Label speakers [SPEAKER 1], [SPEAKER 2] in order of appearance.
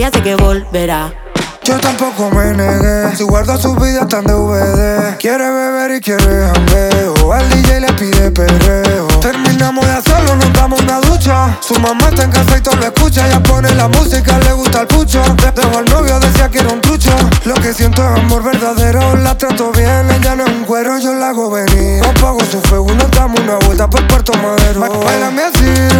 [SPEAKER 1] ella sé que volverá.
[SPEAKER 2] Yo tampoco me negué, si guardo sus videos tan DVD. Quiere beber y quiere jangueo, al DJ le pide perreo. Terminamos de hacerlo, nos damos una ducha. Su mamá está en casa y todo lo escucha. Ella pone la música, le gusta el pucho. Dejo al novio, decía que era un trucho. Lo que siento es amor verdadero, la trato bien. Ella no es un cuero, yo la hago venir. No pago su fuego, nos damos una vuelta por Puerto Madero. Bailame así,